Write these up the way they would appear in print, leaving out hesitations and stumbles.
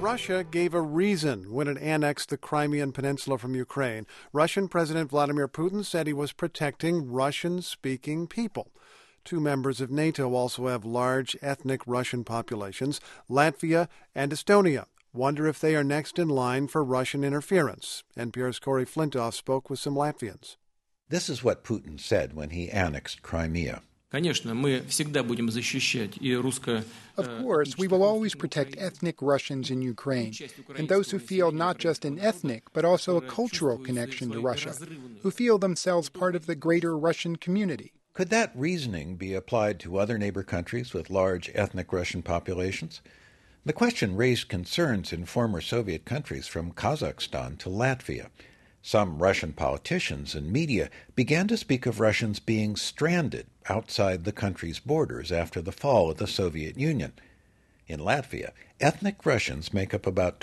Russia gave a reason when it annexed the Crimean Peninsula from Ukraine. Russian President Vladimir Putin said he was protecting Russian-speaking people. Two members of NATO also have large ethnic Russian populations, Latvia and Estonia. Wonder if they are next in line for Russian interference. NPR's Corey Flintoff spoke with some Latvians. This is what Putin said when he annexed Crimea. Of course, we will always protect ethnic Russians in Ukraine, and those who feel not just an ethnic, but also a cultural connection to Russia, who feel themselves part of the greater Russian community. Could that reasoning be applied to other neighbor countries with large ethnic Russian populations? The question raised concerns in former Soviet countries from Kazakhstan to Latvia. Some Russian politicians and media began to speak of Russians being stranded outside the country's borders after the fall of the Soviet Union. In Latvia, ethnic Russians make up about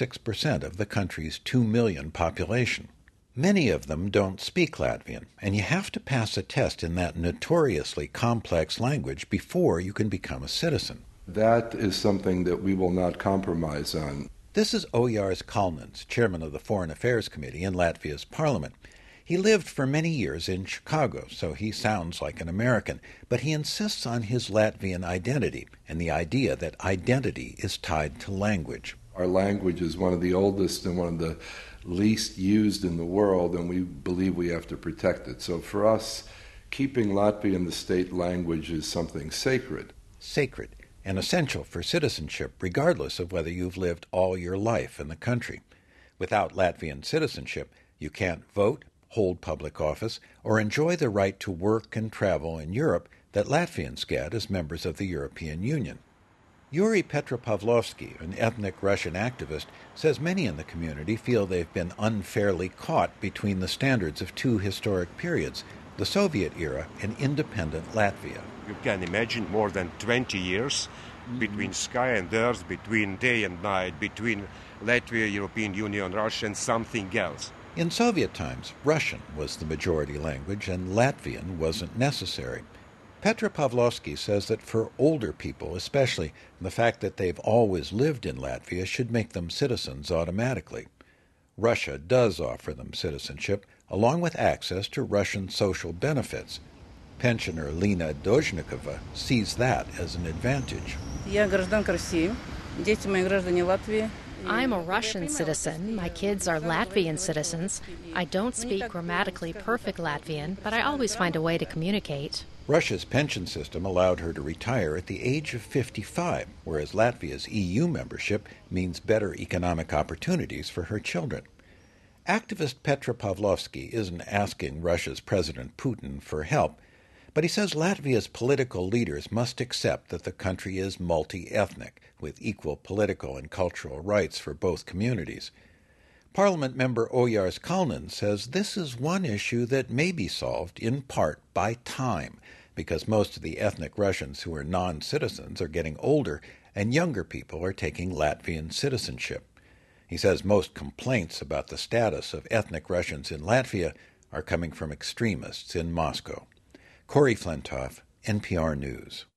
26% of the country's 2 million population. Many of them don't speak Latvian, and you have to pass a test in that notoriously complex language before you can become a citizen. That is something that we will not compromise on. This is Ojārs Kalnins, chairman of the Foreign Affairs Committee in Latvia's parliament. He lived for many years in Chicago, so he sounds like an American, but he insists on his Latvian identity and the idea that identity is tied to language. Our language is one of the oldest and one of the least used in the world, and we believe we have to protect it. So for us, keeping Latvian the state language is something sacred. Sacred and essential for citizenship, regardless of whether you've lived all your life in the country. Without Latvian citizenship, you can't vote, hold public office, or enjoy the right to work and travel in Europe that Latvians get as members of the European Union. Yuri Petropavlovsky, an ethnic Russian activist, says many in the community feel they've been unfairly caught between the standards of two historic periods, the Soviet era and independent Latvia. You can imagine more than 20 years between sky and earth, between day and night, between Latvia, European Union, Russia, and something else. In Soviet times, Russian was the majority language and Latvian wasn't necessary. Petropavlovsky says that for older people especially, the fact that they've always lived in Latvia should make them citizens automatically. Russia does offer them citizenship, along with access to Russian social benefits. Pensioner Lena Dozhnikova sees that as an advantage. I'm a Russian citizen. My kids are Latvian citizens. I don't speak grammatically perfect Latvian, but I always find a way to communicate. Russia's pension system allowed her to retire at the age of 55, whereas Latvia's EU membership means better economic opportunities for her children. Activist Petropavlovsky isn't asking Russia's President Putin for help, but he says Latvia's political leaders must accept that the country is multi-ethnic, with equal political and cultural rights for both communities. Parliament member Ojārs Kalnins says this is one issue that may be solved in part by time, because most of the ethnic Russians who are non-citizens are getting older and younger people are taking Latvian citizenship. He says most complaints about the status of ethnic Russians in Latvia are coming from extremists in Moscow. Corey Flintoff, NPR News.